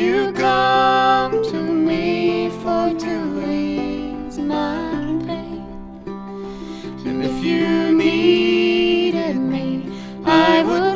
you come to me for to ease my pain. And if you needed me, I would